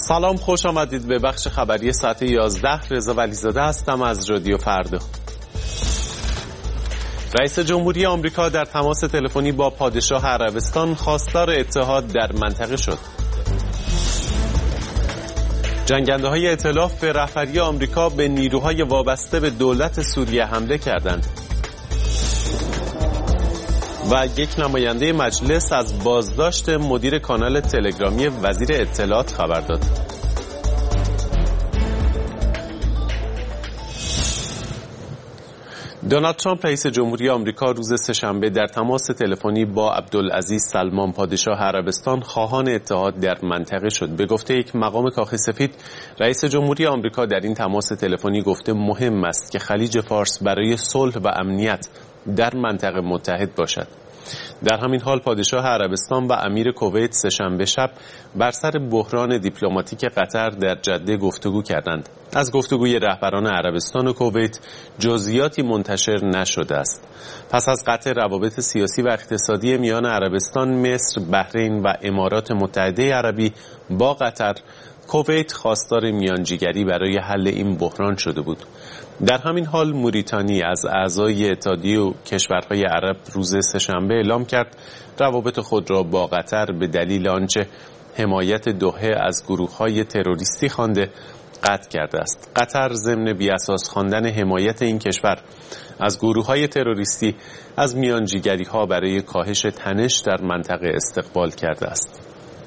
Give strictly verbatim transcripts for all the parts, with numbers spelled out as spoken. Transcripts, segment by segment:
سلام، خوش آمدید به بخش خبری ساعت یازده. رضا ولیزاده هستم از رادیو فردا. رئیس جمهوری آمریکا در تماس تلفنی با پادشاه عربستان خواستار اتحاد در منطقه شد. جنگنده‌های ائتلاف به رهبری آمریکا به نیروهای وابسته به دولت سوریه حمله کردند. و یک نماینده مجلس از بازداشت مدیر کانال تلگرامی وزیر اطلاعات خبر داد. دونالد ترامپ رئیس جمهوری آمریکا روز سه‌شنبه در تماس تلفنی با عبدالعزیز سلمان پادشاه عربستان خواهان اتحاد در منطقه شد. به گفته یک مقام کاخ سفید، رئیس جمهوری آمریکا در این تماس تلفنی گفته مهم است که خلیج فارس برای صلح و امنیت در منطقه متحد باشد. در همین حال پادشاه عربستان و امیر کویت سه‌شنبه شب بر سر بحران دیپلماتیک قطر در جده گفتگو کردند. از گفتگوی رهبران عربستان و کویت جزئیاتی منتشر نشده است. پس از قطع روابط سیاسی و اقتصادی میان عربستان، مصر، بحرین و امارات متحده عربی با قطر، کویت خواستار میانجیگری برای حل این بحران شده بود. در همین حال موریتانی از اعضای اتحادیه و کشورهای عرب روز سه‌شنبه اعلام کرد روابط خود را با قطر به دلیل آنچه حمایت دوحه از گروه‌های تروریستی خوانده قطع کرده است. قطر ضمن بی‌اساس خواندن حمایت این کشور از گروه‌های تروریستی از میانجیگری‌ها برای کاهش تنش در منطقه استقبال کرده است.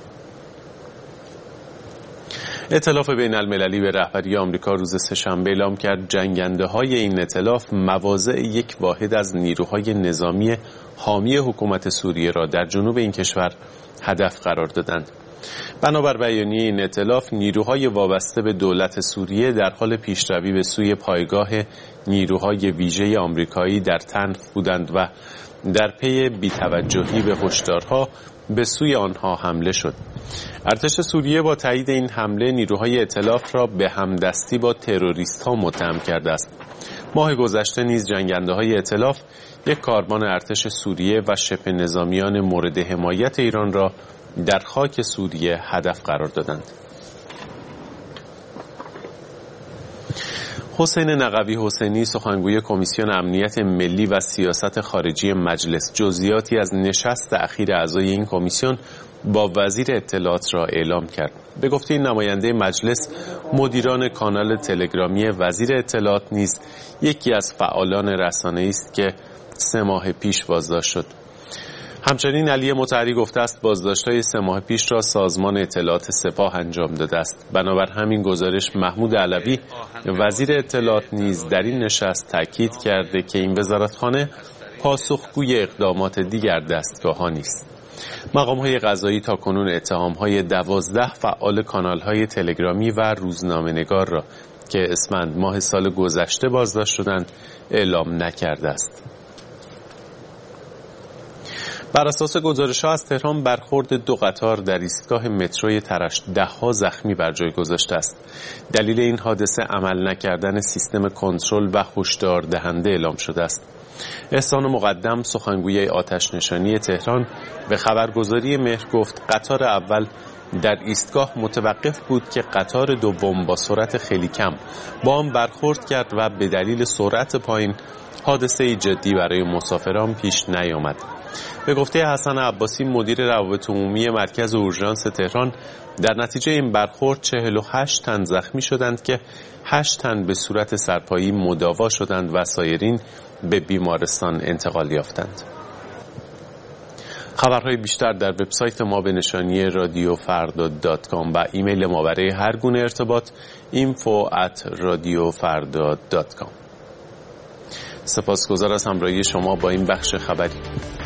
ائتلاف بین المللی به رهبری آمریکا روز سه‌شنبه اعلام کرد جنگنده‌های این ائتلاف مواضع یک واحد از نیروهای نظامی حامی حکومت سوریه را در جنوب این کشور هدف قرار دادند. بنابر بیانیه این ائتلاف، نیروهای وابسته به دولت سوریه در حال پیشروی به سوی پایگاه نیروهای ویژه آمریکایی در تنف بودند و در پی بی‌توجهی به هشدارها به سوی آنها حمله شد. ارتش سوریه با تایید این حمله نیروهای ائتلاف را به همدستی با تروریست‌ها متهم کرده است. ماه گذشته نیز جنگنده‌های ائتلاف یک کاروان ارتش سوریه و شبه نظامیان مورد حمایت ایران را در خاک سوریه هدف قرار دادند. حسین نقوی حسینی، سخنگوی کمیسیون امنیت ملی و سیاست خارجی مجلس، جزئیاتی از نشست اخیر اعضای این کمیسیون با وزیر اطلاعات را اعلام کرد. به گفته این نماینده مجلس، مدیران کانال تلگرامی وزیر اطلاعات نیز یکی از فعالان رسانه‌ای است که سه ماه پیش بازداشت شد. همچنین علی مطهری گفته است بازداشت‌های سه ماه پیش را سازمان اطلاعات سپاه انجام داده است. بنابر همین گزارش محمود علوی وزیر اطلاعات نیز در این نشست تاکید کرده که این وزارتخانه پاسخگوی اقدامات دیگر دستگاه‌ها نیست. مقام‌های قضایی تاکنون اتهام‌های دوازده فعال کانال‌های تلگرامی و روزنامه‌نگار را که اسفند ماه سال گذشته بازداشت شدند اعلام نکرده است. بر اساس گزارش‌ها از تهران برخورد دو قطار در ایستگاه متروی ترش ده‌ها زخمی بر جای گذاشته است. دلیل این حادثه عمل نکردن سیستم کنترل و هشدار دهنده اعلام شده است. احسان مقدم، سخنگوی آتش نشانی تهران، به خبرگزاری مهر گفت قطار اول در ایستگاه متوقف بود که قطار دوم با سرعت خیلی کم با آن برخورد کرد و به دلیل سرعت پایین حادثه جدی برای مسافران پیش نیامد. به گفته حسن عباسی، مدیر روابط عمومی مرکز اورژانس تهران، در نتیجه این برخورد چهل و هشت تن زخمی شدند که هشت تن به صورت سرپایی مداوا شدند و سایرین به بیمارستان انتقال یافتند. خبرهای بیشتر در وبسایت ما به نشانی رادیو فردا دات کام و ایمیل ما برای هر گونه ارتباط اینفو ات رادیو فردا دات کام. سپاسگزار از همراهی شما با این بخش خبری.